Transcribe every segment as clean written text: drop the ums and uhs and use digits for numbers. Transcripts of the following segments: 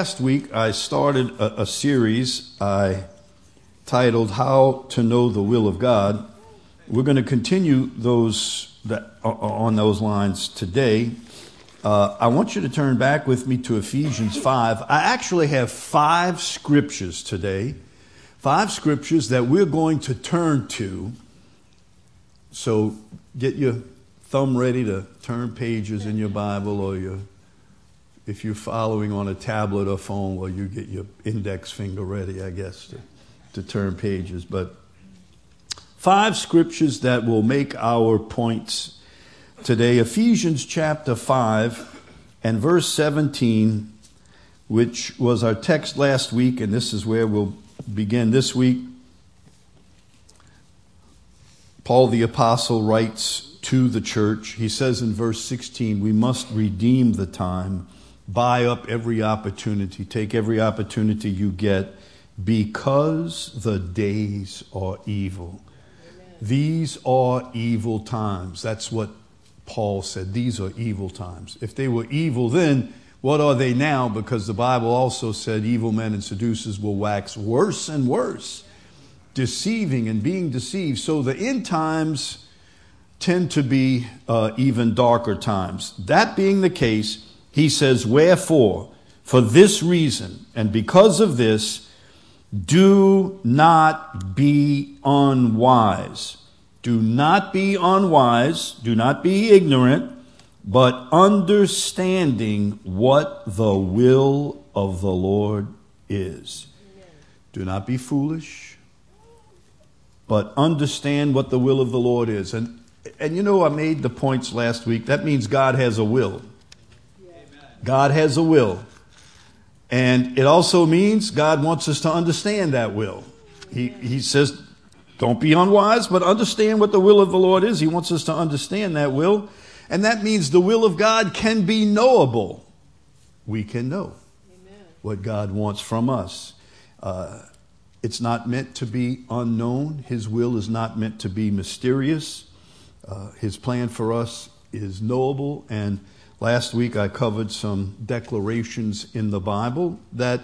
last week I started a series I titled How to Know the Will of God. We're going to continue on those lines today. I want you to turn back with me to Ephesians 5. I actually have 5 scriptures today, 5 scriptures that we're going to turn to. So get your thumb ready to turn pages in your Bible, or if you're following on a tablet or phone, well, you get your index finger ready, I guess, to turn pages. But 5 scriptures that will make our points today. Ephesians chapter 5 and verse 17, which was our text last week, and this is where we'll begin this week. Paul the apostle writes to the church. He says in verse 16, we must redeem the time, buy up every opportunity, take every opportunity you get, because the days are evil. Amen. These are evil times. That's what Paul said. These are evil times. If they were evil then, what are they now? Because the Bible also said evil men and seducers will wax worse and worse, deceiving and being deceived. So the end times tend to be even darker times. That being the case, he says, wherefore, for this reason, and because of this, do not be unwise. Do not be unwise, do not be ignorant, but understanding what the will of the Lord is. Amen. Do not be foolish, but understand what the will of the Lord is. And you know, I made the points last week. That means God has a will. God has a will. And it also means God wants us to understand that will. He says, don't be unwise, but understand what the will of the Lord is. He wants us to understand that will. And that means the will of God can be knowable. We can know what God wants from us. It's not meant to be unknown. His will is not meant to be mysterious. His plan for us is knowable. And last week I covered some declarations in the Bible that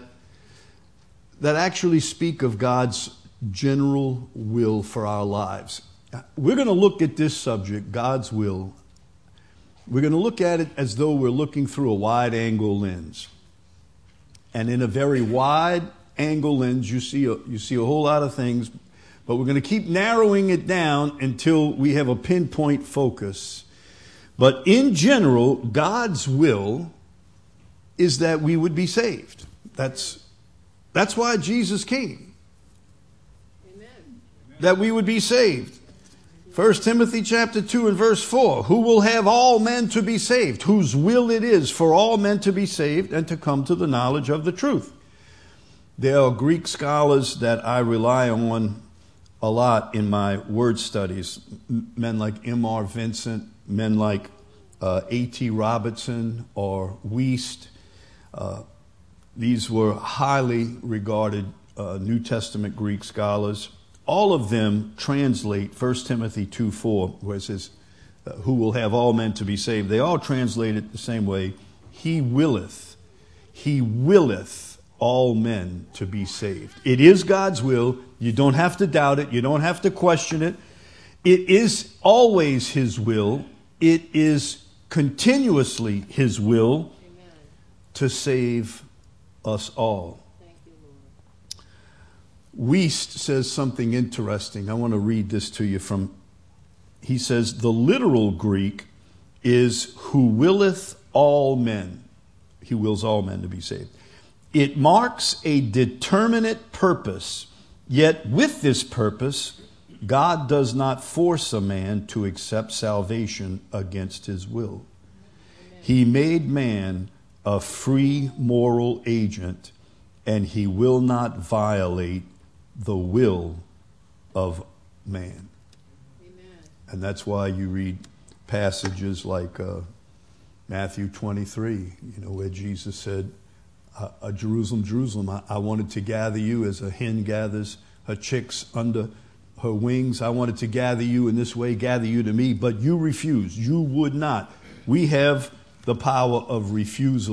actually speak of God's general will for our lives. We're going to look at this subject, God's will. We're going to look at it as though we're looking through a wide-angle lens. And in a very wide-angle lens, you see a whole lot of things, but we're going to keep narrowing it down until we have a pinpoint focus. But in general, God's will is that we would be saved. That's why Jesus came. Amen. That we would be saved. 1 Timothy chapter 2 and verse 4, who will have all men to be saved, whose will it is for all men to be saved and to come to the knowledge of the truth. There are Greek scholars that I rely on a lot in my word studies. Men like M.R. Vincent, men like A.T. Robertson or Wuest. These were highly regarded New Testament Greek scholars. All of them translate 1 Timothy 2:4, where it says, who will have all men to be saved. They all translate it the same way. He willeth all men to be saved. It is God's will. You don't have to doubt it. You don't have to question it. It is always His will. It is continuously His will. Amen. To save us all. Thank you, Lord. Wuest says something interesting. I want to read this to you he says, the literal Greek is who willeth all men. He wills all men to be saved. It marks a determinate purpose, yet with this purpose, God does not force a man to accept salvation against his will. Amen. He made man a free moral agent, and he will not violate the will of man. Amen. And that's why you read passages like Matthew 23, where Jesus said, Jerusalem, Jerusalem, I wanted to gather you as a hen gathers her chicks under her wings. I wanted to gather you in this way, gather you to me, but you refused. You would not. We have the power of refusal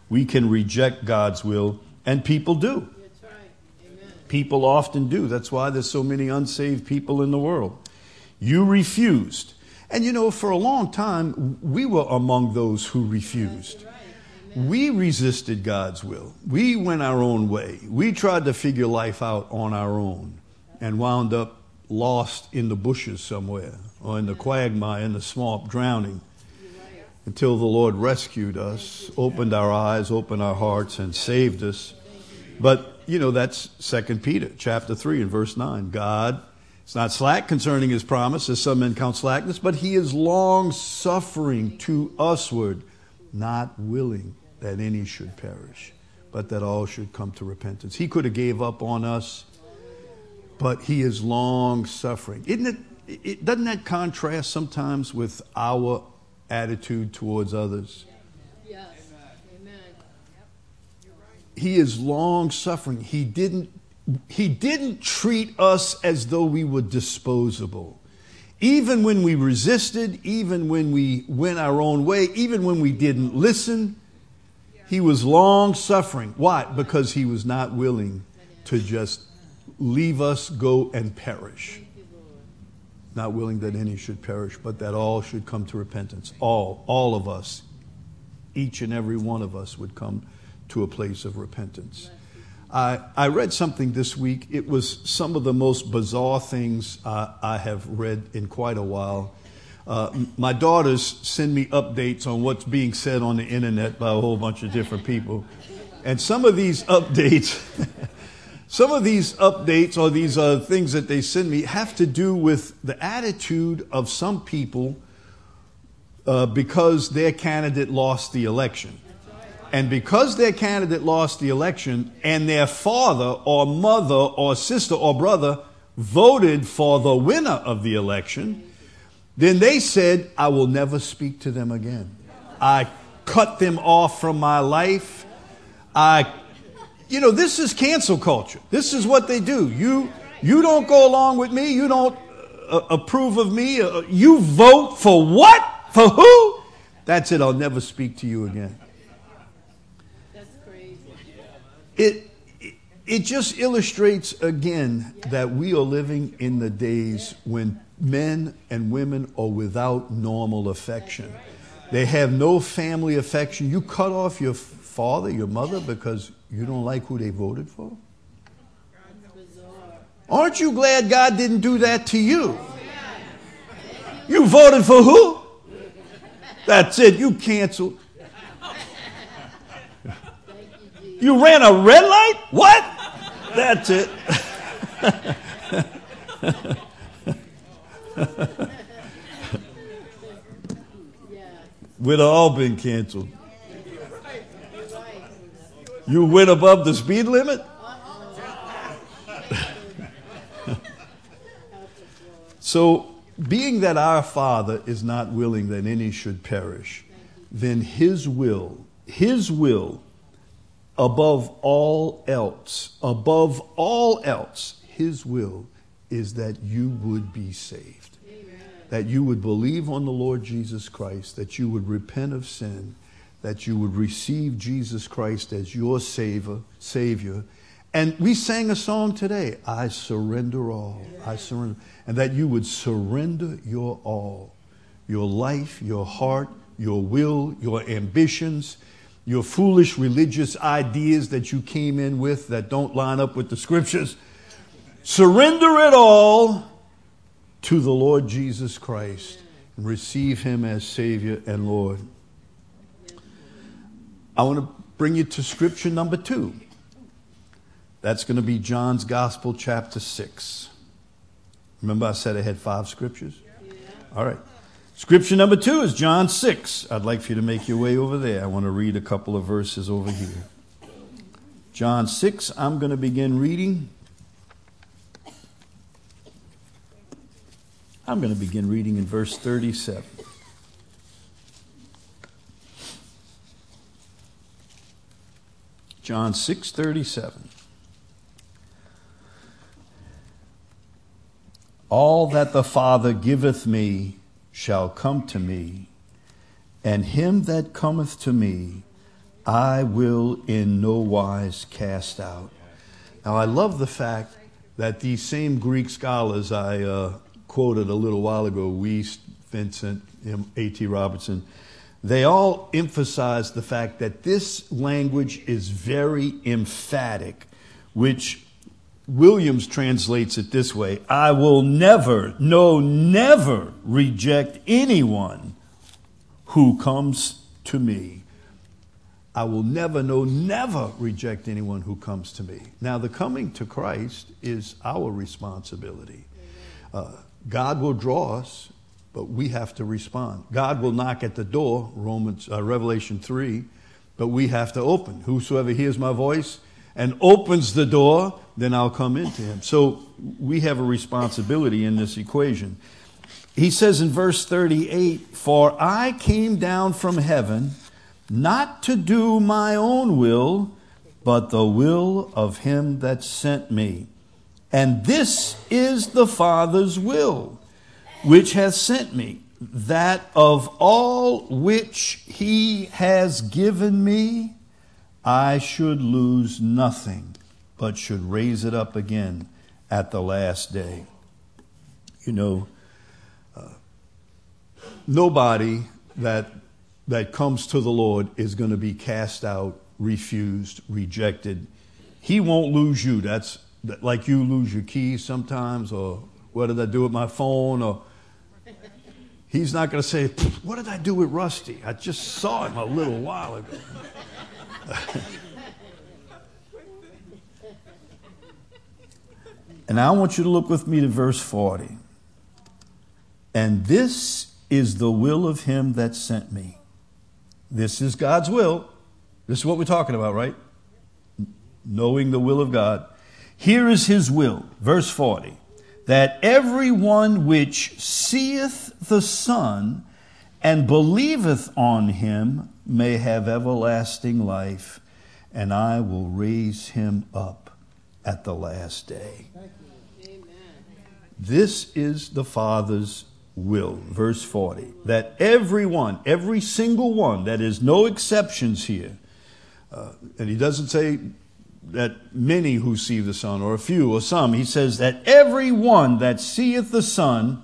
We can reject God's will, and people do. That's right. Amen. People often do. That's why there's so many unsaved people in the world. You refused. And you know, for a long time, we were among those who refused. Right. Amen. We resisted God's will. We went our own way. We tried to figure life out on our own and wound up lost in the bushes somewhere or in the quagmire, in the swamp, drowning. Until the Lord rescued us, opened our eyes, opened our hearts, and saved us. But, you know, that's 2 Peter chapter 3 and verse 9. God is not slack concerning his promise, as some men count slackness, but he is long-suffering to usward, not willing that any should perish, but that all should come to repentance. He could have gave up on us, but he is long-suffering. Doesn't that contrast sometimes with our attitude towards others? Yes. Amen. He is long suffering. He didn't treat us as though we were disposable. Even when we resisted, even when we went our own way, even when we didn't listen, he was long suffering. Why? Because he was not willing to just leave us go and perish. Not willing that any should perish, but that all should come to repentance. All of us, each and every one of us would come to a place of repentance. I read something this week. It was some of the most bizarre things I have read in quite a while. My daughters send me updates on what's being said on the internet by a whole bunch of different people. And some of these updates... Some of these updates or these things that they send me have to do with the attitude of some people because their candidate lost the election. And because their candidate lost the election and their father or mother or sister or brother voted for the winner of the election, then they said, I will never speak to them again. I cut them off from my life. You know, this is cancel culture. This is what they do. You don't go along with me. You don't approve of me. You vote for what? For who? That's it. I'll never speak to you again. That's crazy. It just illustrates again that we are living in the days when men and women are without normal affection. They have no family affection. You cut off your father, your mother, because you don't like who they voted for? Aren't you glad God didn't do that to you? You voted for who? That's it. You canceled. You ran a red light? What? That's it. We'd all been canceled. You went above the speed limit? So, being that our Father is not willing that any should perish, then His will, above all else, His will is that you would be saved. Amen. That you would believe on the Lord Jesus Christ, that you would repent of sin, that you would receive Jesus Christ as your Savior. And we sang a song today, I surrender all. I surrender. And that you would surrender your all. Your life, your heart, your will, your ambitions, your foolish religious ideas that you came in with that don't line up with the scriptures. Surrender it all to the Lord Jesus Christ and receive Him as Savior and Lord. I want to bring you to scripture number 2. That's going to be John's Gospel, chapter 6. Remember I said I had 5 scriptures? All right. Scripture number 2 is John 6. I'd like for you to make your way over there. I want to read a couple of verses over here. John 6, I'm going to begin reading. I'm going to begin reading in verse 37. John 6:37. All that the Father giveth me shall come to me, and him that cometh to me I will in no wise cast out. Now, I love the fact that these same Greek scholars I quoted a little while ago, Wiest, Vincent, A.T. Robertson, they all emphasize the fact that this language is very emphatic, which Williams translates it this way: I will never, no, never reject anyone who comes to me. I will never, no, never reject anyone who comes to me. Now, the coming to Christ is our responsibility. God will draw us, but we have to respond. God will knock at the door, Revelation 3, but we have to open. Whosoever hears my voice and opens the door, then I'll come into him. So we have a responsibility in this equation. He says in verse 38, for I came down from heaven not to do my own will, but the will of him that sent me. And this is the Father's will, which hath sent me, that of all which he has given me, I should lose nothing, but should raise it up again at the last day. You know, nobody that comes to the Lord is going to be cast out, refused, rejected. He won't lose you. That's like you lose your keys sometimes, or what did I do with my phone? Or he's not going to say, what did I do with Rusty? I just saw him a little while ago. And I want you to look with me to verse 40. And this is the will of him that sent me. This is God's will. This is what we're talking about, right? Knowing the will of God. Here is his will, verse 40, that everyone which seeth the Son and believeth on him may have everlasting life, and I will raise him up at the last day. Amen. This is the Father's will, verse 40, that everyone, every single one, that is no exceptions here, and he doesn't say that many who see the Son, or a few, or some. He says that everyone that seeth the Son,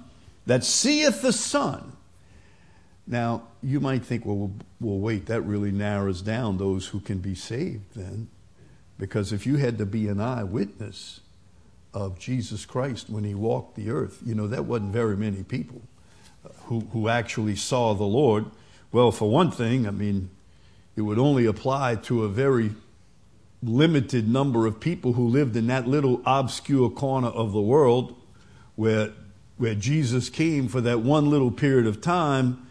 Now, you might think, well, wait, that really narrows down those who can be saved then. Because if you had to be an eyewitness of Jesus Christ when he walked the earth, you know, that wasn't very many people who actually saw the Lord. Well, for one thing, I mean, it would only apply to a very limited number of people who lived in that little obscure corner of the world where Jesus came for that one little period of time.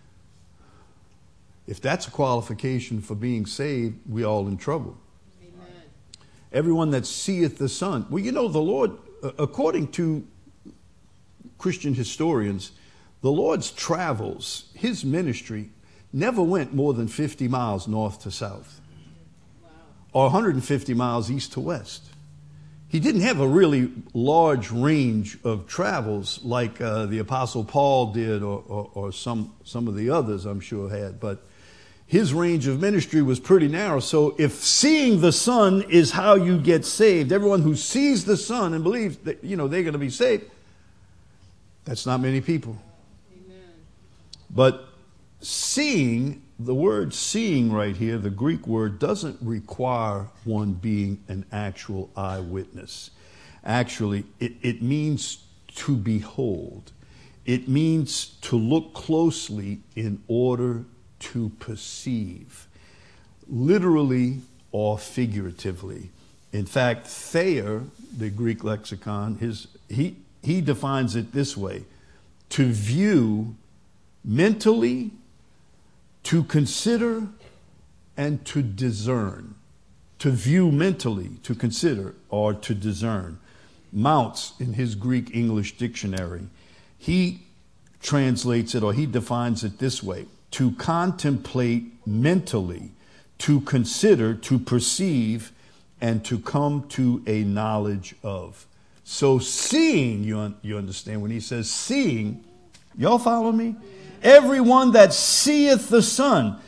If that's a qualification for being saved, we're all in trouble. Amen. Everyone that seeth the Son. Well, you know, the Lord, according to Christian historians, the Lord's travels, his ministry, never went more than 50 miles north to south. Or 150 miles east to west. He didn't have a really large range of travels like the Apostle Paul did, or some of the others I'm sure had. But his range of ministry was pretty narrow. So if seeing the Son is how you get saved, everyone who sees the Son and believes that, you know, they're going to be saved, that's not many people. Amen. But seeing, the word seeing right here, the Greek word, doesn't require one being an actual eyewitness. Actually, it means to behold. It means to look closely in order to perceive, literally or figuratively. In fact, Thayer, the Greek lexicon, he defines it this way: to view mentally, to consider, and to discern. To view mentally, to consider, or to discern. Mounce, in his Greek English dictionary, he translates it, or he defines it this way: to contemplate mentally, to consider, to perceive, and to come to a knowledge of. So seeing, you understand, when he says seeing, y'all follow me? Everyone that seeth the Son.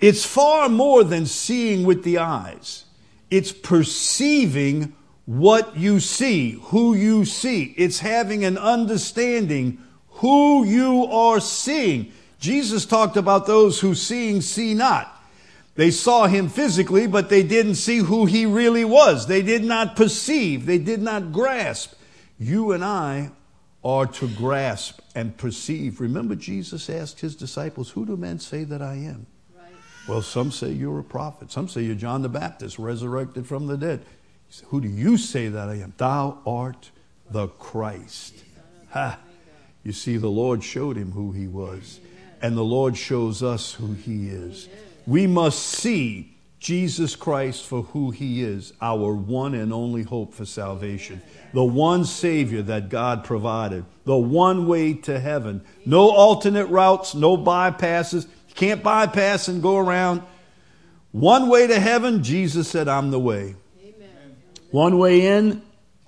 It's far more than seeing with the eyes. It's perceiving what you see, who you see. It's having an understanding who you are seeing. Jesus talked about those who seeing see not. They saw him physically, but they didn't see who he really was. They did not perceive. They did not grasp. You and I are to grasp and perceive. Remember, Jesus asked his disciples, who do men say that I am? Right. Well, some say you're a prophet. Some say you're John the Baptist, resurrected from the dead. He said, who do you say that I am? Thou art the Christ. Ha. You see, the Lord showed him who he was. And the Lord shows us who he is. We must see Jesus Christ for who he is, our one and only hope for salvation. The one Savior that God provided. The one way to heaven. No alternate routes, no bypasses. You can't bypass and go around. One way to heaven, Jesus said, I'm the way. Amen. One way in,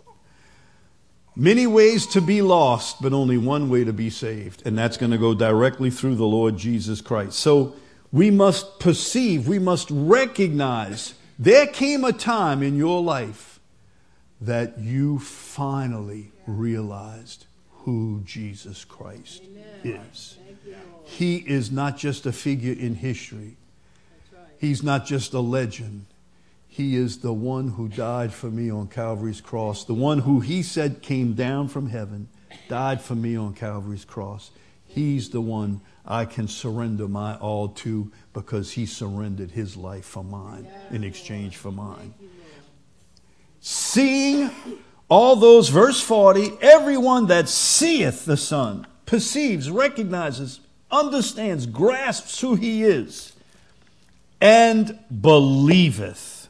many ways to be lost, but only one way to be saved. And that's going to go directly through the Lord Jesus Christ. So we must perceive, we must recognize there came a time in your life that you finally realized who Jesus Christ is. He is not just a figure in history. He's not just a legend. He is the one who died for me on Calvary's cross. The one who he said came down from heaven, died for me on Calvary's cross. He's the one I can surrender my all to because he surrendered his life for mine in exchange for mine. Seeing all those, verse 40, everyone that seeth the Son, perceives, recognizes, understands, grasps who he is, and believeth.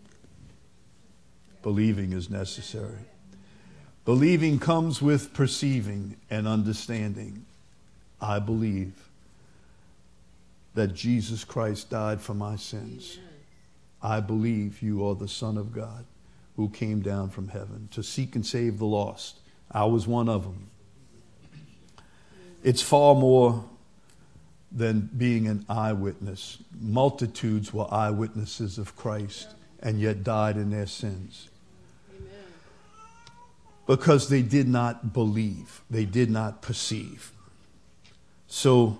Believing is necessary. Believing comes with perceiving and understanding. I believe that Jesus Christ died for my sins. I believe you are the Son of God who came down from heaven to seek and save the lost. I was one of them. It's far more than being an eyewitness. Multitudes were eyewitnesses of Christ and yet died in their sins. Because they did not believe. They did not perceive. So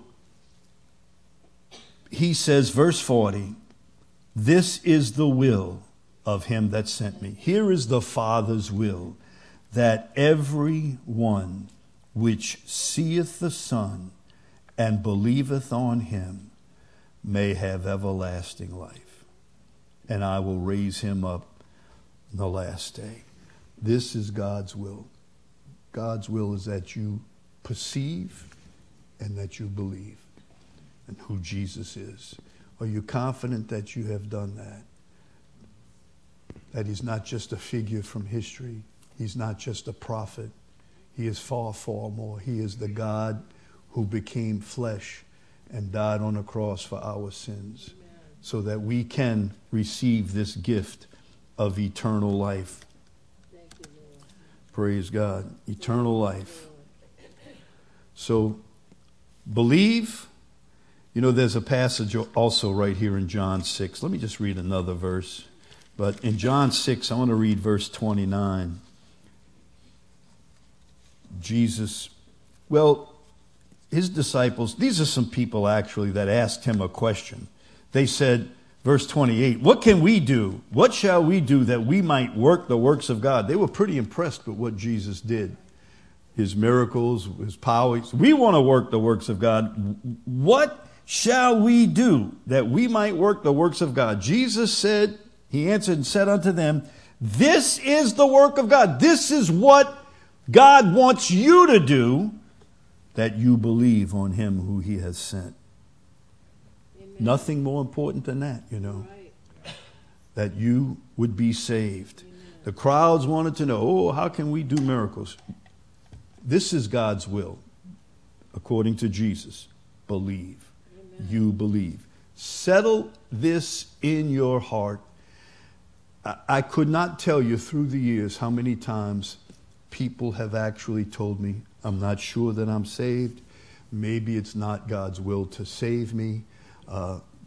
he says, verse 40, this is the will of him that sent me. Here is the Father's will, that every one which seeth the Son and believeth on him may have everlasting life. And I will raise him up in the last day. This is God's will. God's will is that you perceive and that you believe in who Jesus is. Are you confident that you have done that? That he's not just a figure from history. He's not just a prophet. He is far, far more. He is the God who became flesh and died on a cross for our sins so that we can receive this gift of eternal life. Praise God. Eternal life. So, believe. You know, there's a passage also right here in John 6. Let me just read another verse. But in John 6, I want to read verse 29. Jesus, well, his disciples, these are some people actually that asked him a question. They said, verse 28, what can we do? What shall we do that we might work the works of God? They were pretty impressed with what Jesus did. His miracles, his power. We want to work the works of God. What shall we do that we might work the works of God? Jesus said, he answered and said unto them, this is the work of God. This is what God wants you to do, that you believe on him who he has sent. Amen. Nothing more important than that, you know, right. That you would be saved. Amen. The crowds wanted to know, how can we do miracles? This is God's will, according to Jesus. Believe. Amen. You believe. Settle this in your heart. I could not tell you through the years how many times people have actually told me, I'm not sure that I'm saved. Maybe it's not God's will to save me.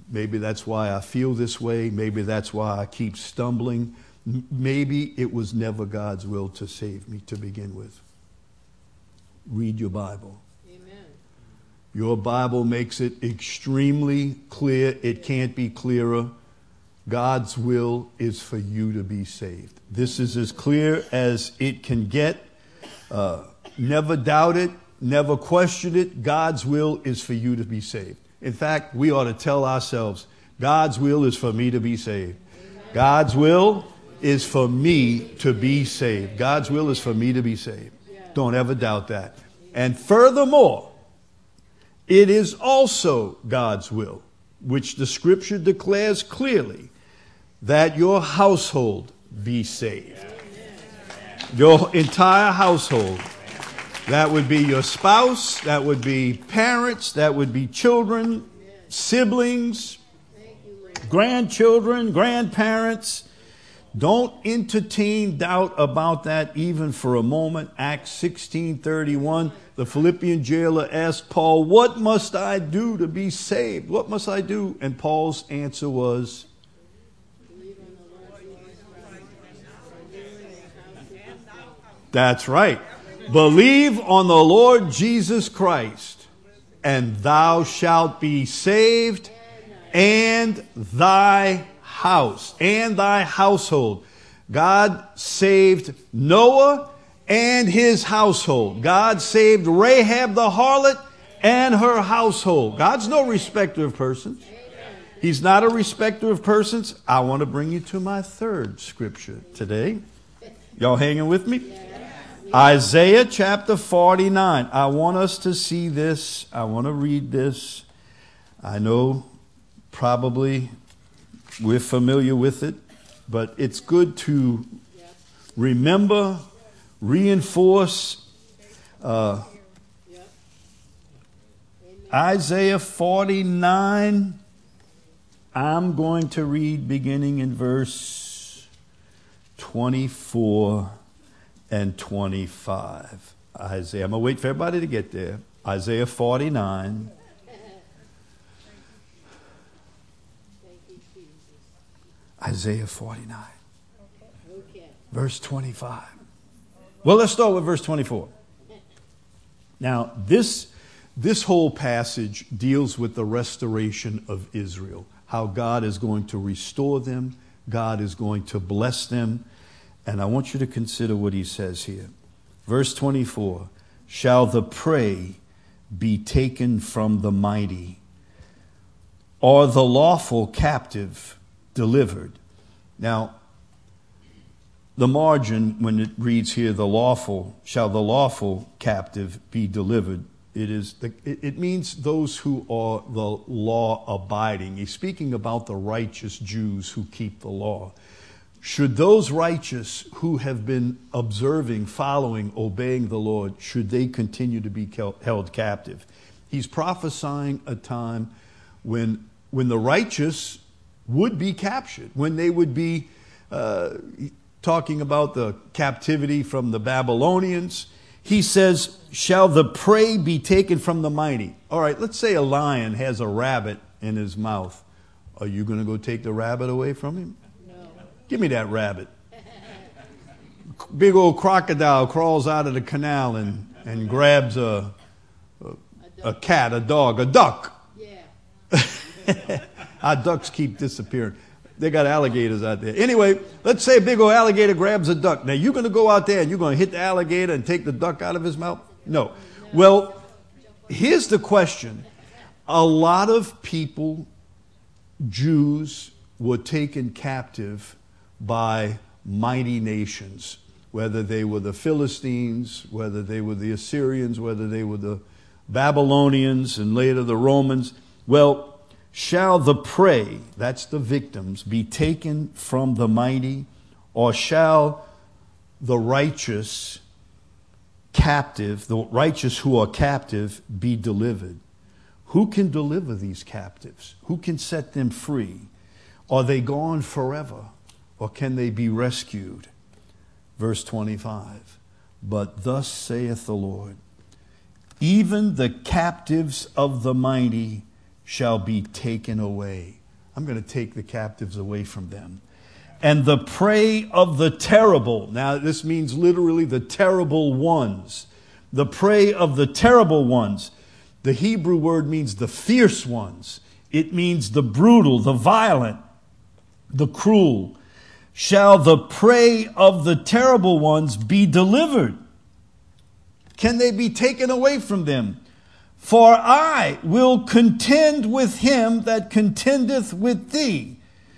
Maybe that's why I feel this way. Maybe that's why I keep stumbling. Maybe it was never God's will to save me to begin with. Read your Bible. Amen. Your Bible makes it extremely clear. It can't be clearer. God's will is for you to be saved. This is as clear as it can get. Never doubt it. Never question it. God's will is for you to be saved. In fact, we ought to tell ourselves, God's will is for me to be saved. God's will is for me to be saved. God's will is for me to be saved. Don't ever doubt that. And furthermore, it is also God's will, which the scripture declares clearly, that your household be saved. Your entire household. That would be your spouse, that would be parents, that would be children, siblings, grandchildren, grandparents. Don't entertain doubt about that even for a moment. Acts 16:31, the Philippian jailer asked Paul, what must I do to be saved? What must I do? And Paul's answer was, that's right. Believe on the Lord Jesus Christ, and thou shalt be saved, and thy house, and thy household. God saved Noah and his household. God saved Rahab the harlot and her household. God's no respecter of persons. He's not a respecter of persons. I want to bring you to my third scripture today. Y'all hanging with me? Isaiah chapter 49. I want us to see this. I want to read this. I know probably we're familiar with it, but it's good to remember, reinforce. Isaiah 49. I'm going to read beginning in verse 24 and 25. Isaiah. I'm going to wait for everybody to get there. Isaiah 49. Isaiah 49. Okay. Verse 25. Well, let's start with verse 24. Now, this whole passage deals with the restoration of Israel. How God is going to restore them. God is going to bless them. And I want you to consider what he says here. Verse 24. Shall the prey be taken from the mighty, or the lawful captive delivered? Now, the margin, when it reads here, shall the lawful captive be delivered? It means those who are the law abiding. He's speaking about the righteous Jews who keep the law. Should those righteous who have been observing, following, obeying the Lord, should they continue to be held captive? He's prophesying a time when the righteous would be captured, when they would be talking about the captivity from the Babylonians. He says, shall the prey be taken from the mighty? All right, let's say a lion has a rabbit in his mouth. Are you going to go take the rabbit away from him? No. Give me that rabbit. Big old crocodile crawls out of the canal and grabs a cat, a dog, a duck. Yeah. Our ducks keep disappearing. They got alligators out there. Anyway, let's say a big old alligator grabs a duck. Now, you're going to go out there and you're going to hit the alligator and take the duck out of his mouth? No. Well, here's the question. A lot of people, Jews, were taken captive by mighty nations, whether they were the Philistines, whether they were the Assyrians, whether they were the Babylonians, and later the Romans. Well, shall the prey, that's the victims, be taken from the mighty, or shall the righteous captive, the righteous who are captive, be delivered? Who can deliver these captives? Who can set them free? Are they gone forever, or can they be rescued? Verse 25, but thus saith the Lord, even the captives of the mighty shall be taken away. I'm going to take the captives away from them. And the prey of the terrible. Now, this means literally the terrible ones. The prey of the terrible ones. The Hebrew word means the fierce ones. It means the brutal, the violent, the cruel. Shall the prey of the terrible ones be delivered? Can they be taken away from them? For I will contend with him that contendeth with thee.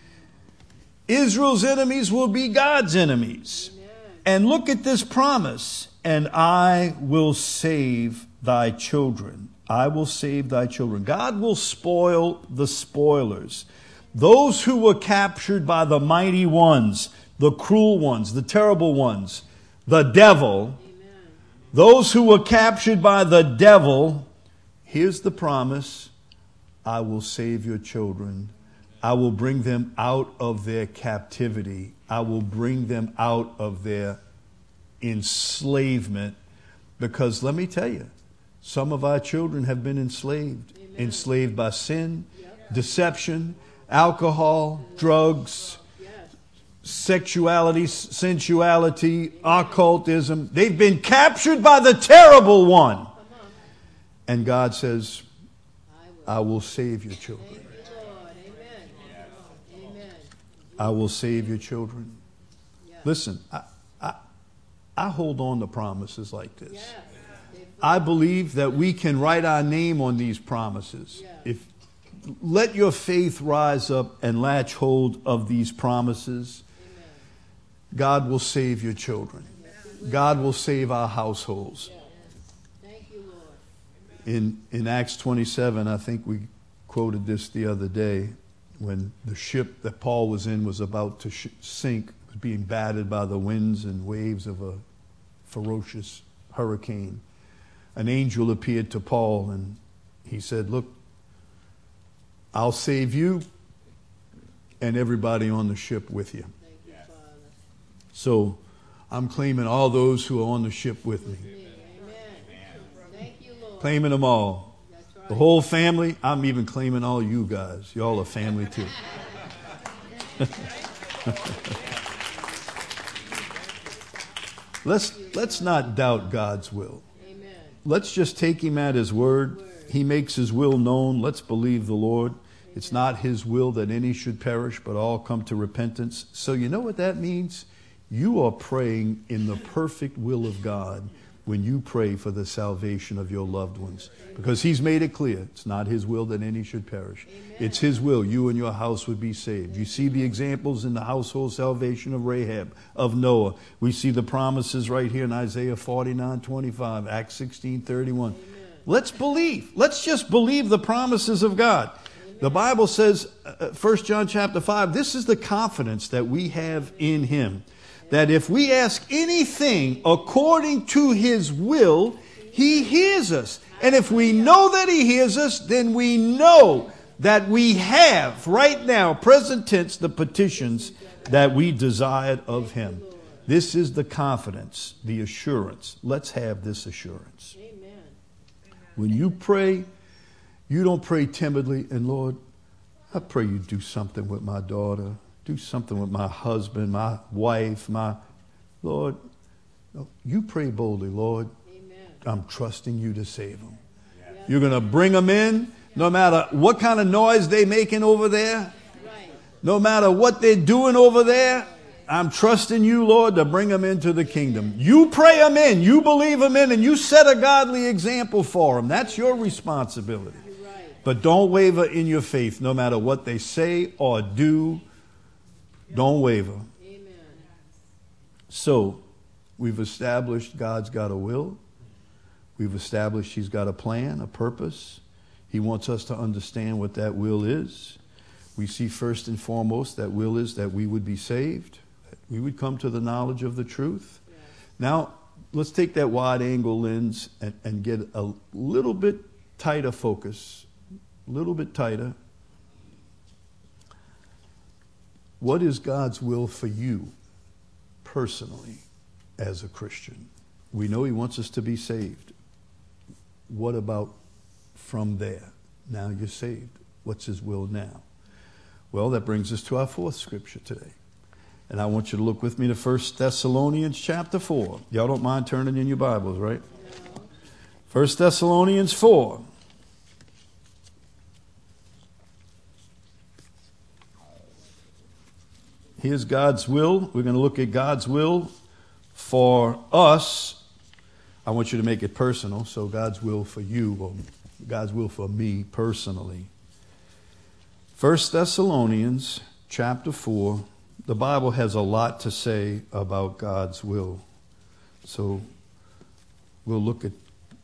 Israel's enemies will be God's enemies. Amen. And look at this promise. And I will save thy children. I will save thy children. God will spoil the spoilers. Those who were captured by the mighty ones, the cruel ones, the terrible ones, the devil. Amen. Those who were captured by the devil, here's the promise. I will save your children. I will bring them out of their captivity. I will bring them out of their enslavement. Because let me tell you, some of our children have been enslaved. Amen. Enslaved by sin, Yep. deception, alcohol, drugs, Yes. sexuality, sensuality, occultism. They've been captured by the terrible one. Come on. And God says, I will. I will save your children. Thank you, Lord. Amen. Amen. I will save your children. Yes. Listen, I hold on to promises like this. Yes. I believe that we can write our name on these promises. Yeah. If let your faith rise up and latch hold of these promises. Amen. God will save your children. God will save our households. Yes. Thank you, Lord. In Acts 27, I think we quoted this the other day, when the ship that Paul was in was about to sink, was being battered by the winds and waves of a ferocious hurricane. An angel appeared to Paul and he said, look, I'll save you and everybody on the ship with you. Thank you, Father. So I'm claiming all those who are on the ship with me. Amen. Thank you, Lord. Claiming them all. That's right. The whole family. I'm even claiming all you guys. Y'all are family too. Let's not doubt God's will. Amen. Let's just take him at his word. He makes his will known. Let's believe the Lord. It's not his will that any should perish, but all come to repentance. So you know what that means? You are praying in the perfect will of God when you pray for the salvation of your loved ones. Because he's made it clear. It's not his will that any should perish. It's his will you and your house would be saved. You see the examples in the household salvation of Rahab, of Noah. We see the promises right here in Isaiah 49:25, Acts 16:31. Let's believe. Let's just believe the promises of God. The Bible says, 1 John chapter 5, this is the confidence that we have in him. That if we ask anything according to his will, he hears us. And if we know that he hears us, then we know that we have right now, present tense, the petitions that we desired of him. This is the confidence, the assurance. Let's have this assurance. Amen. When you pray, you don't pray timidly. And Lord, I pray you do something with my daughter. Do something with my husband, my wife, Lord. No, you pray boldly, Lord. Amen. I'm trusting you to save them. Yes. You're going to bring them in no matter what kind of noise they're making over there. Right. No matter what they're doing over there. I'm trusting you, Lord, to bring them into the kingdom. You pray them in. You believe them in. And you set a godly example for them. That's your responsibility. You're right. But don't waver in your faith no matter what they say or do. Don't waver. Amen. So, we've established God's got a will. We've established he's got a plan, a purpose. He wants us to understand what that will is. We see first and foremost that will is that we would be saved, that we would come to the knowledge of the truth. Yes. Now, let's take that wide angle lens and get a little bit tighter focus, a little bit tighter. What is God's will for you personally as a Christian? We know he wants us to be saved. What about from there? Now you're saved. What's his will now? Well, that brings us to our fourth scripture today. And I want you to look with me to 1 Thessalonians chapter 4. Y'all don't mind turning in your Bibles, right? 1 Thessalonians 4. Here's God's will. We're going to look at God's will for us. I want you to make it personal. So God's will for you, or God's will for me personally. 1 Thessalonians chapter 4. The Bible has a lot to say about God's will. So we'll look at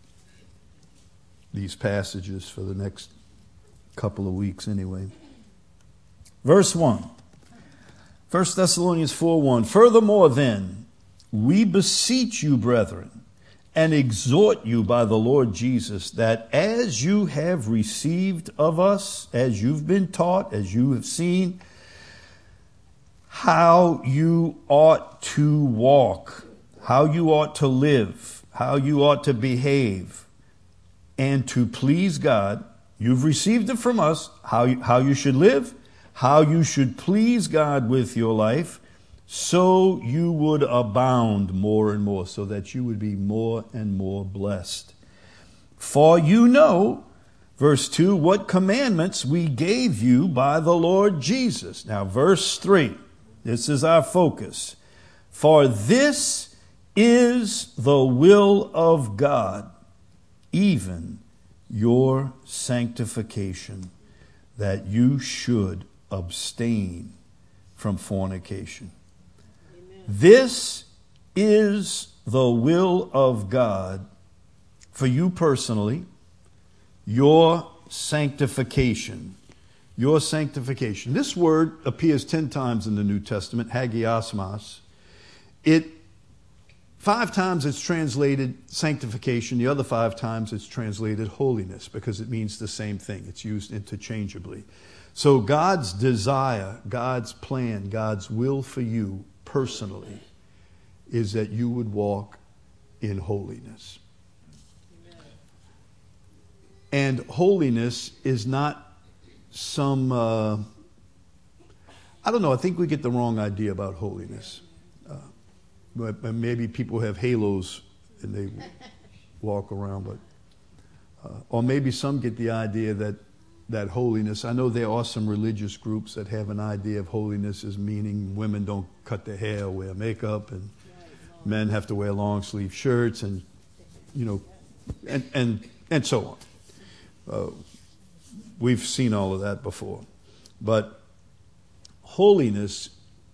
these passages for the next couple of weeks anyway. Verse 1. 1 Thessalonians 4:1. Furthermore then, we beseech you, brethren, and exhort you by the Lord Jesus, that as you have received of us, as you've been taught, as you have seen, how you ought to walk, how you ought to live, how you ought to behave, and to please God. You've received it from us, how you should live, how you should please God with your life, so you would abound more and more, so that you would be more and more blessed. For you know, verse 2, what commandments we gave you by the Lord Jesus. Now, verse 3, this is our focus. For this is the will of God, even your sanctification, that you should abstain from fornication. Amen. This is the will of God for you personally, your sanctification. Your sanctification. This word appears 10 times in the New Testament, hagiosmos. 5 times it's translated sanctification. The other 5 times it's translated holiness, because it means the same thing. It's used interchangeably. So God's desire, God's plan, God's will for you personally is that you would walk in holiness. Amen. And holiness is not some, I don't know, I think we get the wrong idea about holiness. But maybe people have halos and they walk around, but or maybe some get the idea that holiness, I know there are some religious groups that have an idea of holiness as meaning women don't cut their hair or wear makeup, and men have to wear long sleeve shirts, and and so on. We've seen all of that before. But holiness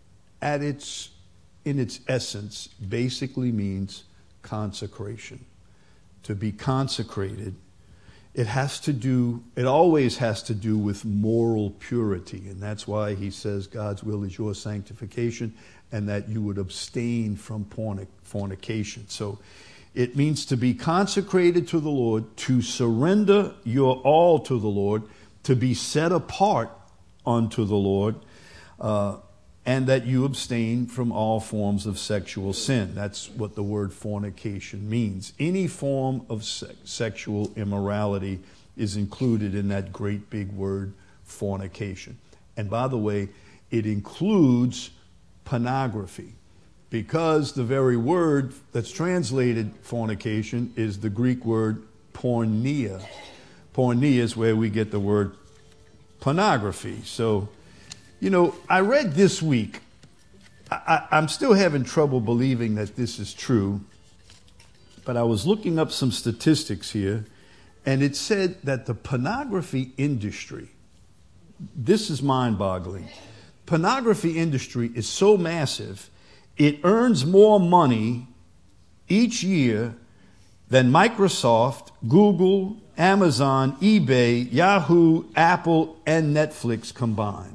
in its essence basically means consecration. To be consecrated, it always has to do with moral purity. And that's why he says God's will is your sanctification, and that you would abstain from fornication. So it means to be consecrated to the Lord, to surrender your all to the Lord, to be set apart unto the Lord, and that you abstain from all forms of sexual sin. That's what the word fornication means. Any form of sexual immorality is included in that great big word, fornication. And by the way, it includes pornography, because the very word that's translated fornication is the Greek word porneia. Porneia is where we get the word pornography. So, I read this week, I'm still having trouble believing that this is true, but I was looking up some statistics here, and it said that the pornography industry, this is mind-boggling. Pornography industry is so massive, it earns more money each year than Microsoft, Google, Amazon, eBay, Yahoo, Apple, and Netflix combined.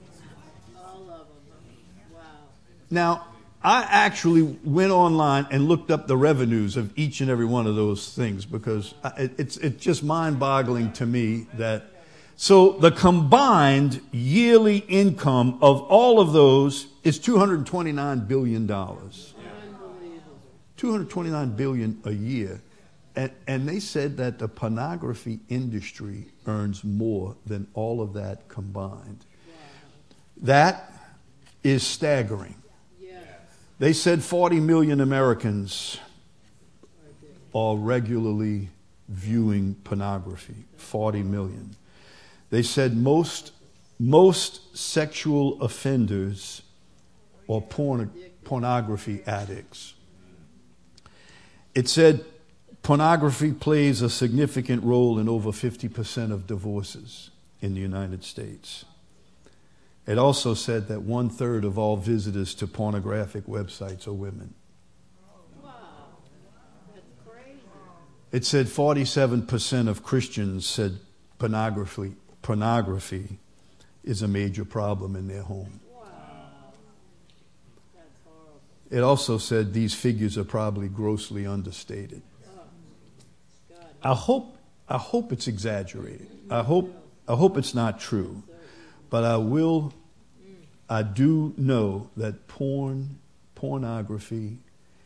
Now, I actually went online and looked up the revenues of each and every one of those things, because it's just mind-boggling to me that. So the combined yearly income of all of those is $229 billion. $229 billion a year. And they said that the pornography industry earns more than all of that combined. That is staggering. They said 40 million Americans are regularly viewing pornography. 40 million. They said most sexual offenders are pornography addicts. It said pornography plays a significant role in over 50% of divorces in the United States. It also said that 1/3 of all visitors to pornographic websites are women. Wow. That's crazy. It said 47% of Christians said pornography is a major problem in their home. Wow. That's horrible. It also said these figures are probably grossly understated. God. I hope it's exaggerated. I hope it's not true. But I do know that pornography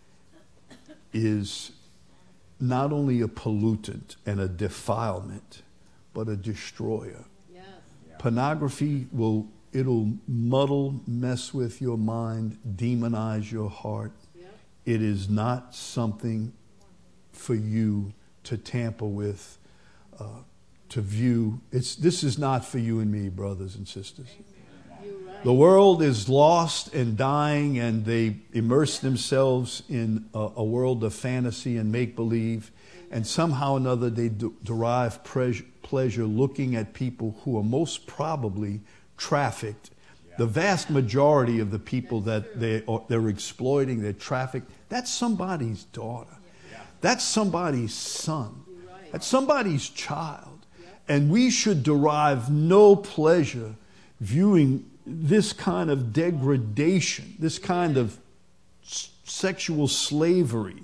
is not only a pollutant and a defilement, but a destroyer. Yes. Pornography it'll muddle, mess with your mind, demonize your heart. Yep. It is not something for you to tamper with, to view. This is not for you and me, brothers and sisters. You're right. The world is lost and dying, and they immerse themselves in a world of fantasy and make-believe, and somehow or another they derive pleasure looking at people who are most probably trafficked. The vast majority of the people that they're exploiting, they're trafficked, that's somebody's daughter. That's somebody's son. That's somebody's child. And we should derive no pleasure viewing this kind of degradation, this kind of sexual slavery.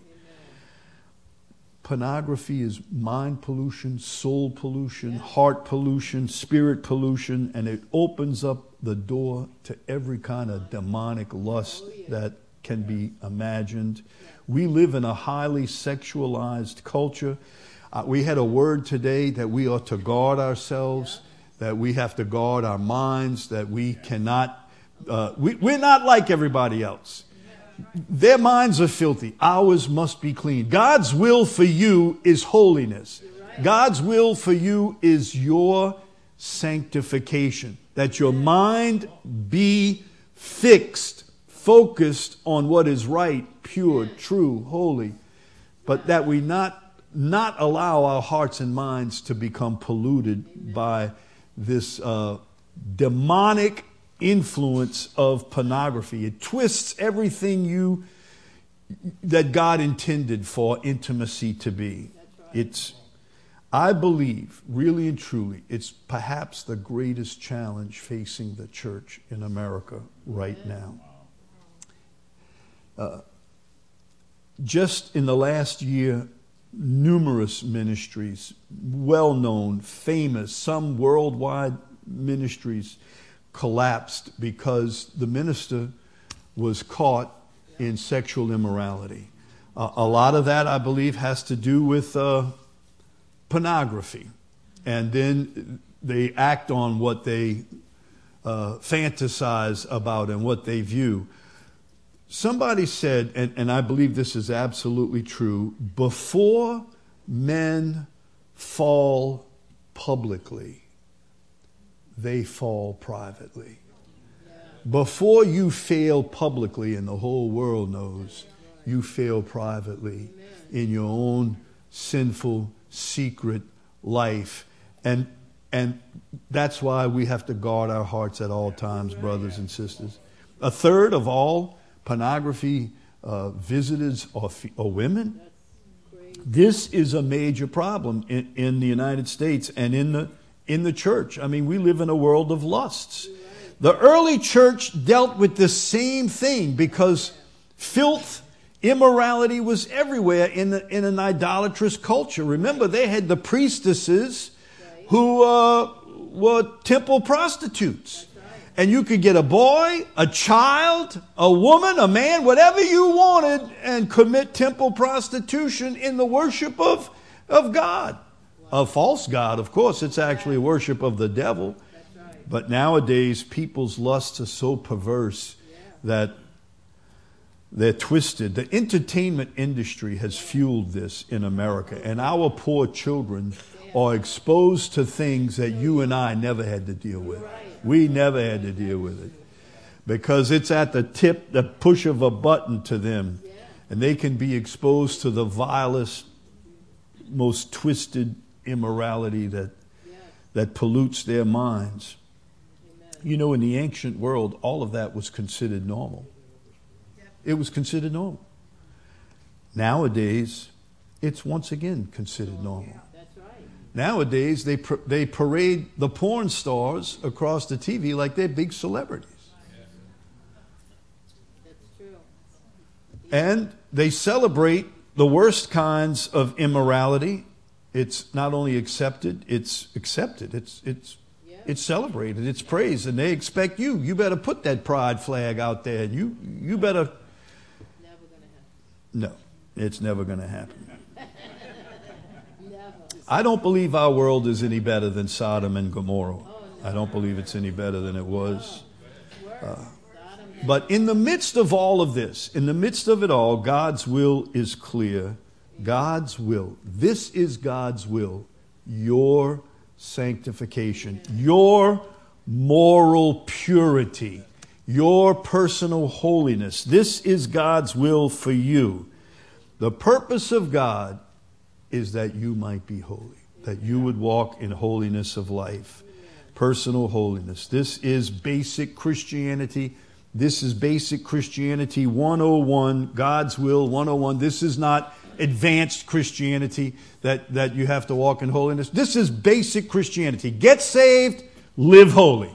Pornography is mind pollution, soul pollution, heart pollution, spirit pollution, and it opens up the door to every kind of demonic lust that can be imagined. We live in a highly sexualized culture. We had a word today that we ought to guard ourselves, that we have to guard our minds, that we cannot, we're not like everybody else. Their minds are filthy. Ours must be clean. God's will for you is holiness. God's will for you is your sanctification. That your mind be fixed, focused on what is right, pure, true, holy. But that we not allow our hearts and minds to become polluted by this demonic influence of pornography. It twists everything that God intended for intimacy to be. I believe, really and truly, it's perhaps the greatest challenge facing the church in America right now. Just in the last year, numerous ministries, well-known, famous, some worldwide ministries collapsed because the minister was caught in sexual immorality. A lot of that, I believe, has to do with pornography. And then they act on what they fantasize about and what they view. Somebody said, and I believe this is absolutely true, before men fall publicly, they fall privately. Before you fail publicly and the whole world knows, you fail privately in your own sinful, secret life. And that's why we have to guard our hearts at all times, brothers and sisters. 1/3 of all pornography visitors are women. This is a major problem in the United States and in the church. I mean, we live in a world of lusts. The early church dealt with the same thing because filth, immorality was everywhere in an idolatrous culture. Remember, they had the priestesses who were temple prostitutes. And you could get a boy, a child, a woman, a man, whatever you wanted, and commit temple prostitution in the worship of of God. A false God, of course, it's actually worship of the devil. That's right. But nowadays, people's lusts are so perverse that they're twisted. The entertainment industry has fueled this in America. And our poor children are exposed to things that you and I never had to deal with. We never had to deal with it. Because it's at the push of a button to them. And they can be exposed to the vilest, most twisted immorality that pollutes their minds. You know, in the ancient world, all of that was considered normal. It was considered normal. Nowadays, it's once again considered normal. That's right. Nowadays, they parade the porn stars across the TV like they're big celebrities. That's true. And they celebrate the worst kinds of immorality. It's not only accepted, it's accepted. It's celebrated. It's praised. And they expect you better put that pride flag out there. You better. Never going to happen. No, it's never going to happen. Never. I don't believe our world is any better than Sodom and Gomorrah. I don't believe it's any better than it was. But in the midst of all of this, in the midst of it all, God's will is clear. God's will. This is God's will. Your sanctification, your moral purity, your personal holiness. This is God's will for you. The purpose of God is that you might be holy, that you would walk in holiness of life, personal holiness. This is basic Christianity. This is basic Christianity 101, God's will 101. This is not advanced Christianity that you have to walk in holiness. This is basic Christianity. Get saved, live holy.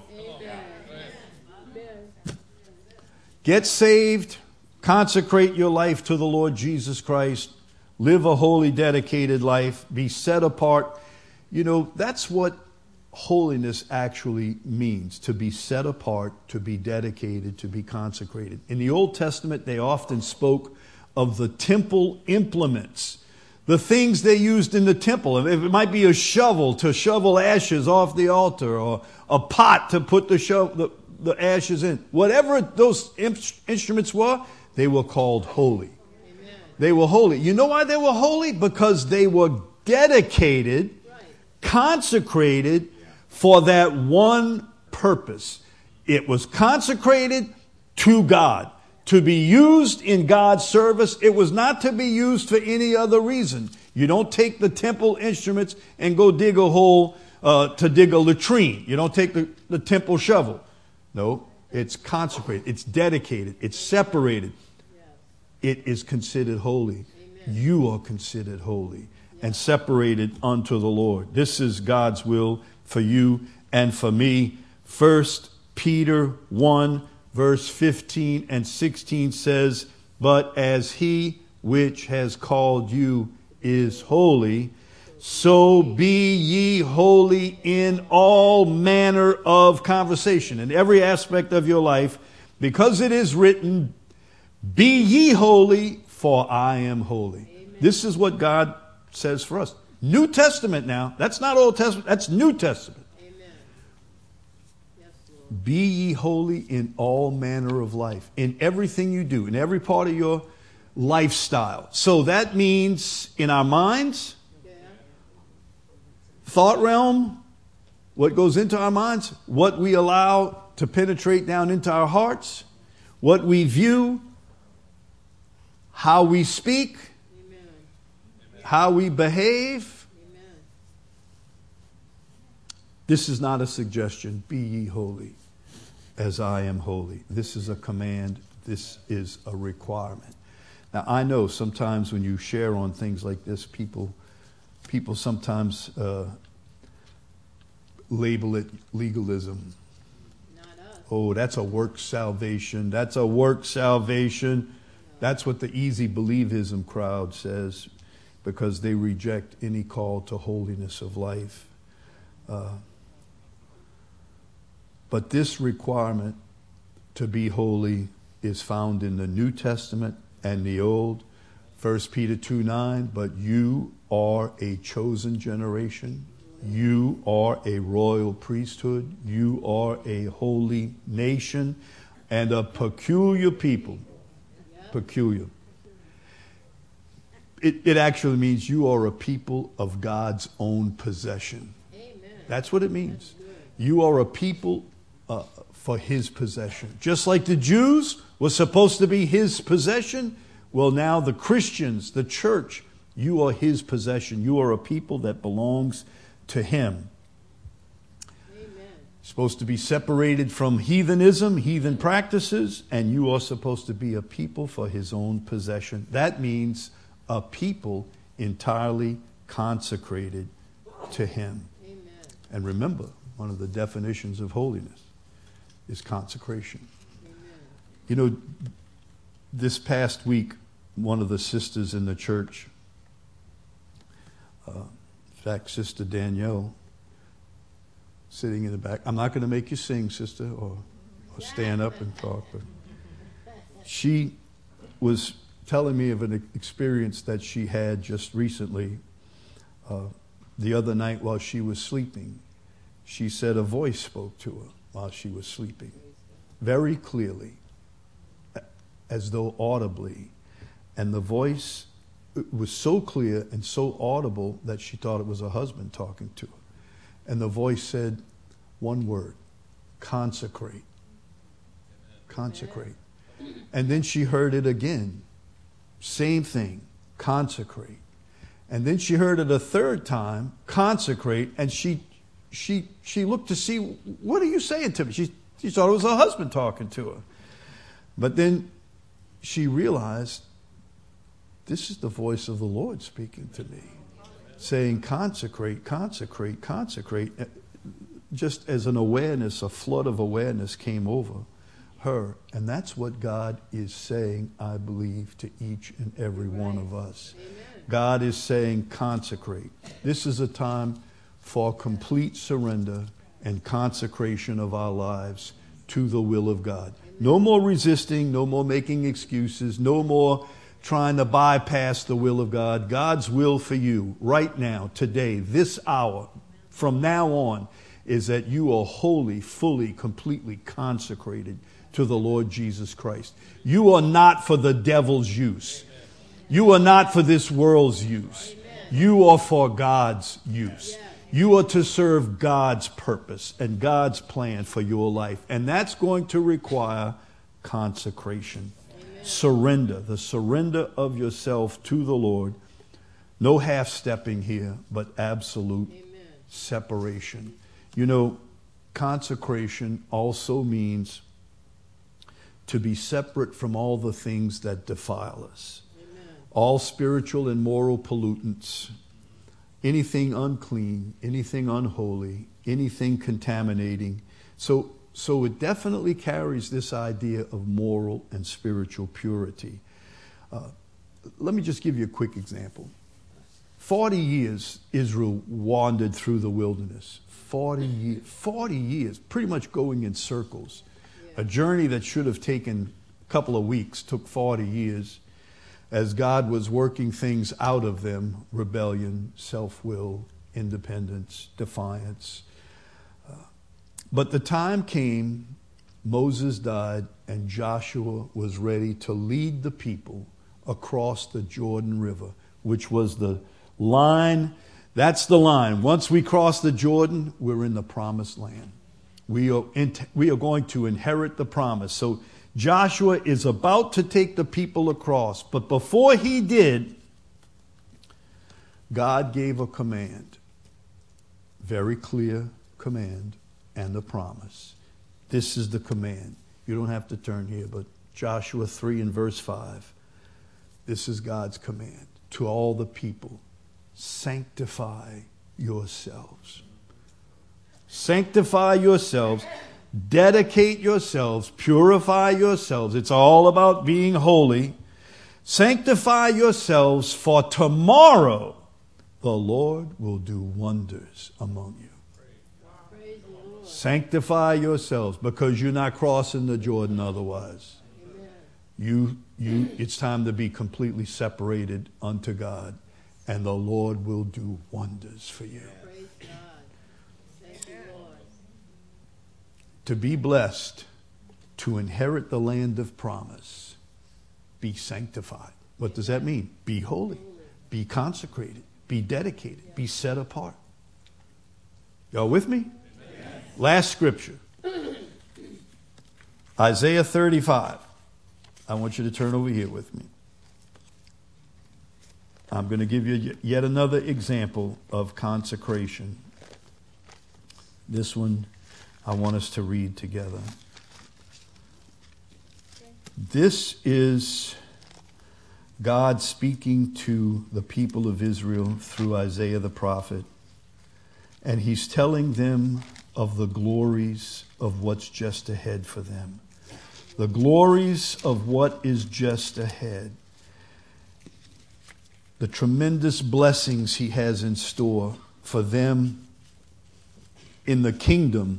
Get saved, consecrate your life to the Lord Jesus Christ, live a holy, dedicated life, be set apart. You know, that's what holiness actually means, to be set apart, to be dedicated, to be consecrated. In the Old Testament, they often spoke of the temple implements, the things they used in the temple. It might be a shovel to shovel ashes off the altar, or a pot to put the ashes in. Whatever those instruments were, they were called holy. Amen. They were holy. You know why they were holy? Because they were dedicated, consecrated for that one purpose. It was consecrated to God, to be used in God's service. It was not to be used for any other reason. You don't take the temple instruments and go dig a hole to dig a latrine. You don't take the temple shovel. No, it's consecrated. It's dedicated. It's separated. It is considered holy. Amen. You are considered holy and separated unto the Lord. This is God's will for you and for me. 1 Peter 1 verse 15 and 16 says, "But as he which has called you is holy, so be ye holy in all manner of conversation." In every aspect of your life, because it is written, "Be ye holy, for I am holy." Amen. This is what God says for us. New Testament now. That's not Old Testament. That's New Testament. Amen. Yes, Lord. Be ye holy in all manner of life. In everything you do. In every part of your lifestyle. So that means in our minds, thought realm, what goes into our minds, what we allow to penetrate down into our hearts, what we view, how we speak, amen, how we behave. Amen. This is not a suggestion. Be ye holy as I am holy. This is a command. This is a requirement. Now, I know sometimes when you share on things like this, people sometimes label it legalism. Not us. Oh, that's a work salvation. That's a work salvation. That's what the easy believism crowd says, because they reject any call to holiness of life. But this requirement to be holy is found in the New Testament and the Old. 1 Peter 2:9, but you are a chosen generation. You are a royal priesthood. You are a holy nation and a peculiar people. Peculiar. It actually means you are a people of God's own possession. That's what it means. You are a people for his possession. Just like the Jews were supposed to be his possession, well, now the Christians, the church, you are his possession. You are a people that belongs to him. Amen. Supposed to be separated from heathenism, heathen practices, and you are supposed to be a people for his own possession. That means a people entirely consecrated to him. Amen. And remember, one of the definitions of holiness is consecration. Amen. You know, this past week, one of the sisters in the church, in fact, Sister Danielle, sitting in the back. I'm not going to make you sing, sister, or stand up and talk, but she was telling me of an experience that she had just recently. The other night while she was sleeping, she said a voice spoke to her while she was sleeping, very clearly, as though audibly. And the voice was so clear and so audible that she thought it was her husband talking to her. And the voice said one word: consecrate. Consecrate. And then she heard it again. Same thing, consecrate. And then she heard it a third time, consecrate, and she looked to see, what are you saying to me? She thought it was her husband talking to her. But then she realized, this is the voice of the Lord speaking to me, saying consecrate, consecrate, consecrate. Just as an awareness, a flood of awareness came over her. And that's what God is saying, I believe, to each and every one of us. Amen. God is saying consecrate. This is a time for complete surrender and consecration of our lives to the will of God. Amen. No more resisting, no more making excuses, no more trying to bypass the will of God. God's will for you right now, today, this hour, from now on, is that you are wholly, fully, completely consecrated to the Lord Jesus Christ. You are not for the devil's use. You are not for this world's use. You are for God's use. You are to serve God's purpose and God's plan for your life. And that's going to require consecration. Surrender, the surrender of yourself to the Lord. No half-stepping here, but absolute separation. You know, consecration also means to be separate from all the things that defile us. Amen. All spiritual and moral pollutants, anything unclean, anything unholy, anything contaminating. So it definitely carries this idea of moral and spiritual purity. Let me just give you a quick example. 40 years Israel wandered through the wilderness. 40 years, pretty much going in circles. A journey that should have taken a couple of weeks took 40 years as God was working things out of them: rebellion, self-will, independence, defiance. But the time came, Moses died, and Joshua was ready to lead the people across the Jordan River, which was the line. That's the line. Once we cross the Jordan, we're in the promised land. We are going to inherit the promise. So Joshua is about to take the people across. But before he did, God gave a command. Very clear command and a promise. This is the command. You don't have to turn here, but Joshua 3 and verse 5. This is God's command to all the people. Sanctify yourselves. Sanctify yourselves, dedicate yourselves, purify yourselves. It's all about being holy. Sanctify yourselves, for tomorrow the Lord will do wonders among you. Sanctify yourselves, because you're not crossing the Jordan otherwise. It's time to be completely separated unto God, and the Lord will do wonders for you. Praise God. Thank you, Lord. To be blessed, to inherit the land of promise, be sanctified. What does that mean? Be holy, be consecrated, be dedicated, be set apart. Y'all with me? Yes. Last scripture. Isaiah 35. I want you to turn over here with me. I'm going to give you yet another example of consecration. This one I want us to read together. This is God speaking to the people of Israel through Isaiah the prophet. And he's telling them of the glories of what's just ahead for them. The glories of what is just ahead. The tremendous blessings he has in store for them in the kingdom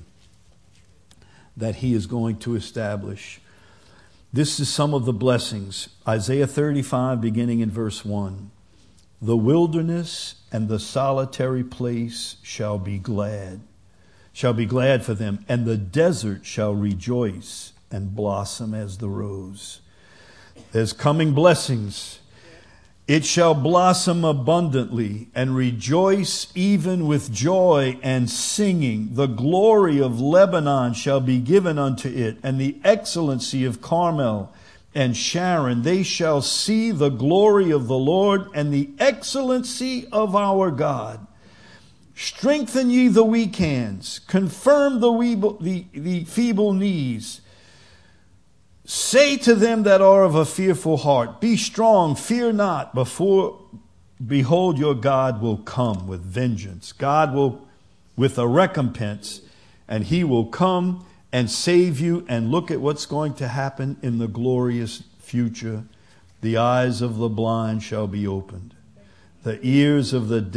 that he is going to establish. This is some of the blessings. Isaiah 35, beginning in verse 1. The wilderness and the solitary place shall be glad for them, and the desert shall rejoice and blossom as the rose. There's coming blessings. It shall blossom abundantly and rejoice even with joy and singing. The glory of Lebanon shall be given unto it, and the excellency of Carmel and Sharon. They shall see the glory of the Lord and the excellency of our God. Strengthen ye the weak hands, confirm the feeble knees. Say to them that are of a fearful heart, be strong, fear not. Behold, your God will come with vengeance. God will with a recompense, and he will come and save you. And look at what's going to happen in the glorious future. The eyes of the blind shall be opened. The ears of the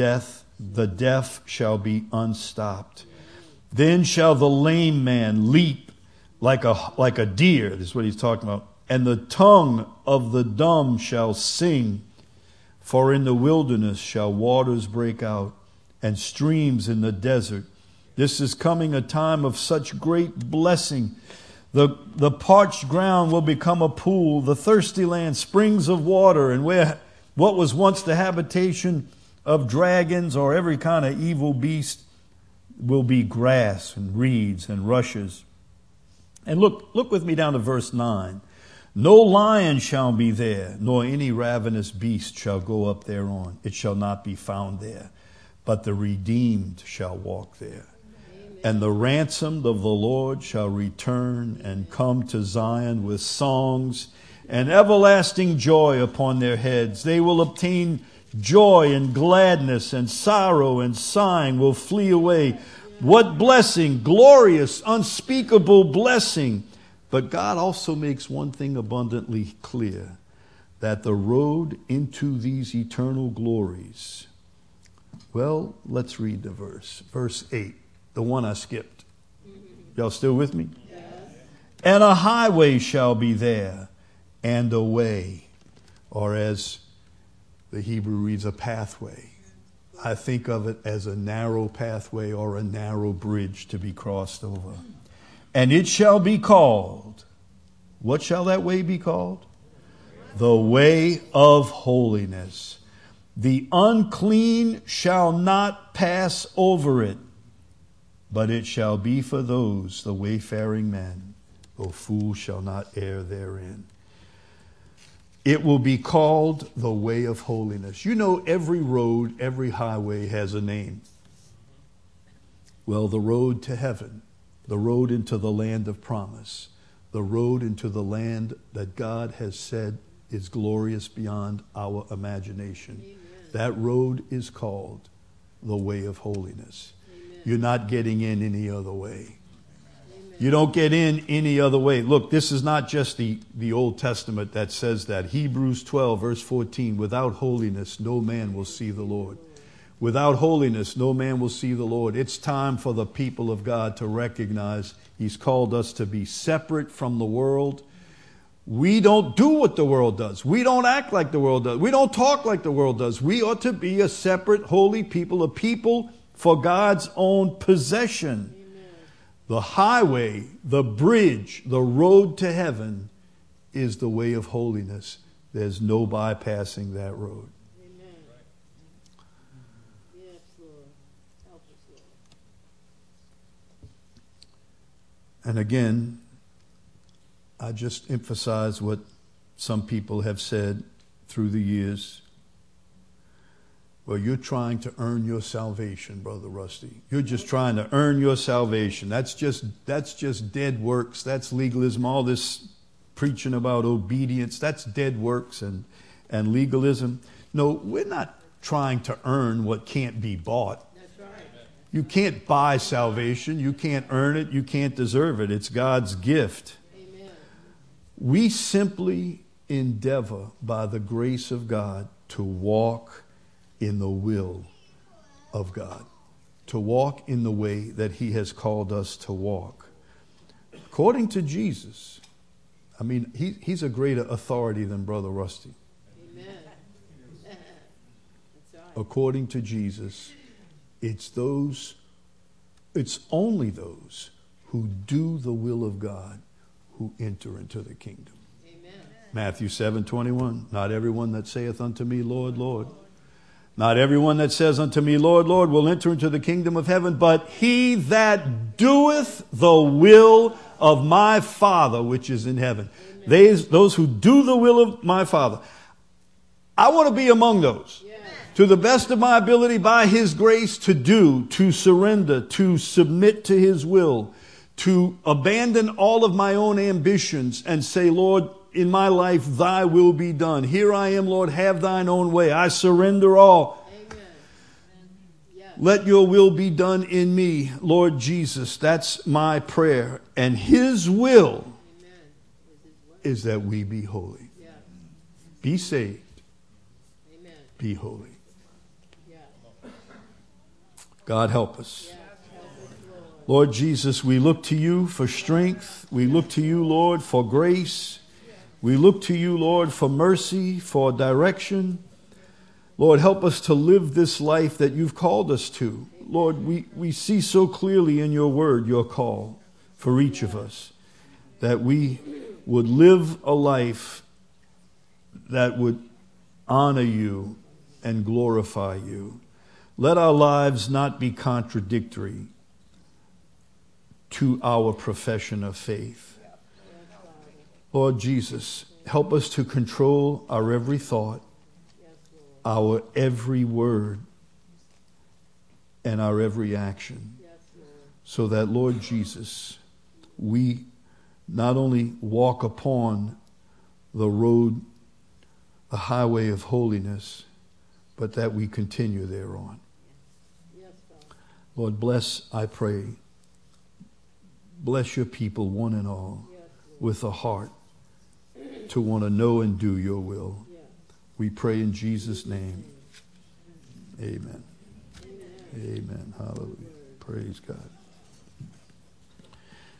deaf shall be unstopped. Then shall the lame man leap like a deer. This is what he's talking about. And the tongue of the dumb shall sing. For in the wilderness shall waters break out, and streams in the desert. This is coming a time of such great blessing. The parched ground will become a pool, the thirsty land springs of water, and where what was once the habitation of dragons or every kind of evil beast will be grass and reeds and rushes. And look with me down to verse 9. No lion shall be there, nor any ravenous beast shall go up thereon. It shall not be found there, but the redeemed shall walk there. Amen. And the ransomed of the Lord shall return and come to Zion with songs and everlasting joy upon their heads. They will obtain joy and gladness, and sorrow and sighing will flee away. What blessing, glorious, unspeakable blessing. But God also makes one thing abundantly clear, that the road into these eternal glories. Well, let's read the verse. Verse 8, the one I skipped. Y'all still with me? Yes. And a highway shall be there, and a way, or as the Hebrew reads, a pathway. I think of it as a narrow pathway or a narrow bridge to be crossed over. And it shall be called, what shall that way be called? The way of holiness. The unclean shall not pass over it, but it shall be for those, the wayfaring men. O fool shall not err therein. It will be called the way of holiness. You know, every road, every highway has a name. Well, the road to heaven, the road into the land of promise, the road into the land that God has said is glorious beyond our imagination. Amen. That road is called the way of holiness. Amen. You're not getting in any other way. You don't get in any other way. Look, this is not just the Old Testament that says that. Hebrews 12, verse 14, without holiness, no man will see the Lord. Without holiness, no man will see the Lord. It's time for the people of God to recognize He's called us to be separate from the world. We don't do what the world does. We don't act like the world does. We don't talk like the world does. We ought to be a separate, holy people, a people for God's own possession. Amen. The highway, the bridge, the road to heaven is the way of holiness. There's no bypassing that road. Amen. Yes, Lord. Help us, Lord. And again, I just emphasize what some people have said through the years. Well, you're trying to earn your salvation, Brother Rusty. You're just trying to earn your salvation. That's just dead works. That's legalism. All this preaching about obedience, that's dead works and legalism. No, we're not trying to earn what can't be bought. That's right. You can't buy salvation. You can't earn it. You can't deserve it. It's God's gift. Amen. We simply endeavor by the grace of God to walk in the will of God, to walk in the way that He has called us to walk. According to Jesus, I mean, he's a greater authority than Brother Rusty. Amen. That's right. According to Jesus, it's only those who do the will of God who enter into the kingdom. Amen. Matthew 7:21. Not everyone that saith unto me, Lord, Lord. Not everyone that says unto me, Lord, Lord, will enter into the kingdom of heaven, but he that doeth the will of my Father which is in heaven. Those who do the will of my Father. I want to be among those. Yes. To the best of my ability, by His grace, to do, to surrender, to submit to His will, to abandon all of my own ambitions and say, Lord, in my life, thy will be done. Here I am, Lord, have thine own way. I surrender all. Amen. Yes. Let your will be done in me, Lord Jesus. That's my prayer. And His will Amen. Is His word. is that we be holy. Yes. Be saved. Amen. Be holy. Yes. God help us. Yes. Help us, Lord. Lord Jesus, we look to you for strength. We look to you, Lord, for grace. We look to you, Lord, for mercy, for direction. Lord, help us to live this life that you've called us to. Lord, we see so clearly in your word your call for each of us, that we would live a life that would honor you and glorify you. Let our lives not be contradictory to our profession of faith. Lord Jesus, help us to control our every thought, our every word, and our every action. So that, Lord Jesus, we not only walk upon the road, the highway of holiness, but that we continue thereon. Lord, bless, I pray, bless your people, one and all, with a heart to want to know and do your will. We pray in Jesus' name. Amen. Amen. Hallelujah. Praise God.